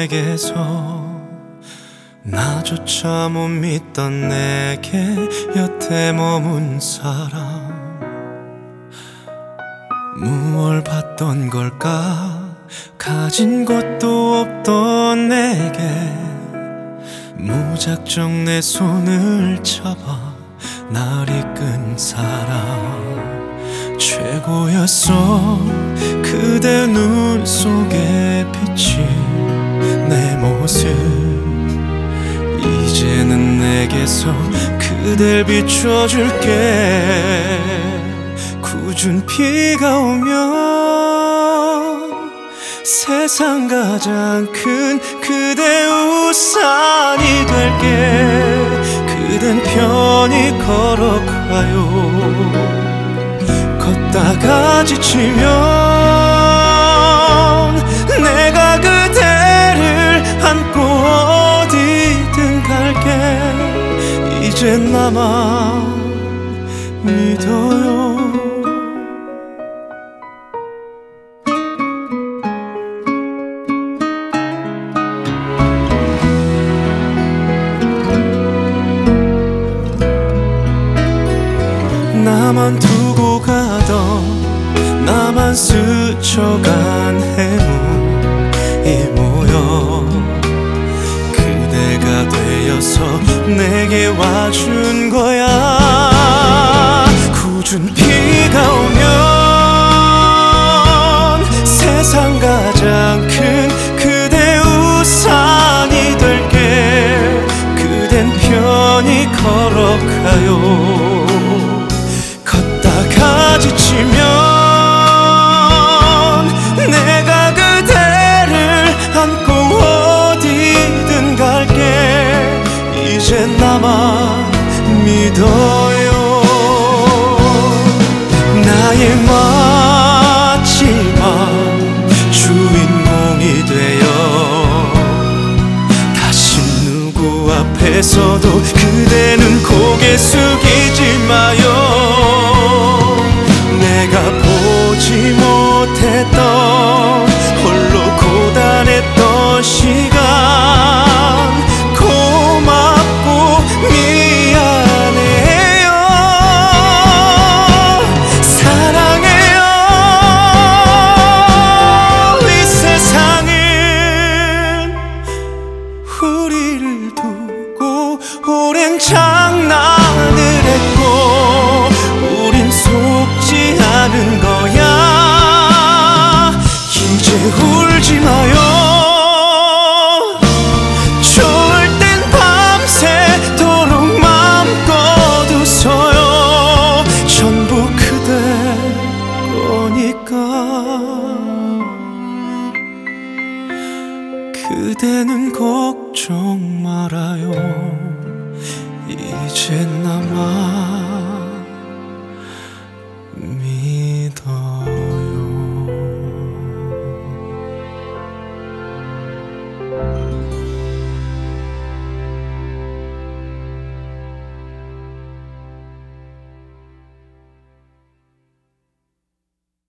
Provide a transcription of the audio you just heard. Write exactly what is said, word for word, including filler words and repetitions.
내게서 나조차 못 믿던 내게 여태 머문 사람, 무얼 봤던 걸까? 가진 것도 없던 내게 무작정 내 손을 잡아 날 이끈 사람, 최고였어. 그대 눈 속에 비친 내 모습, 이제는 내게서 그댈 비춰줄게. 굳은 비가 오면 세상 가장 큰 그대 우산이 될게. 그댄 편히 걸어가요. 걷다가 지치면 내가 그대를 안고 어디든 갈게. 이젠 나만 믿어요. 나만 두고 가던, 나만 스쳐간 해묵이 모여 그대가 되어서 내게 와준 거야. 굳은 비가 오면 세상 가장 큰 그대 우산이 될게. 그댄 편히 걸어가요. 걷다가 지치면 내가 그대를 안고 어디든 갈게. 이젠 나만 믿어요. 나의 마지막 주인공이 되어 다시 누구 앞에서도 그대는 고개 숙이지 마요. 내가 보지 못했던, 홀로 고단했던 시간 고맙고 미안해요. 사랑해요. 이 세상은 우리를 두고 오랜 장난을 했고 우린 속지 않은 거야. 이제 울지 마요. 좋을 땐 밤새도록 맘껏 웃어요. 전부 그대 거니까. 그대는 걱정 말아요. 이젠 나만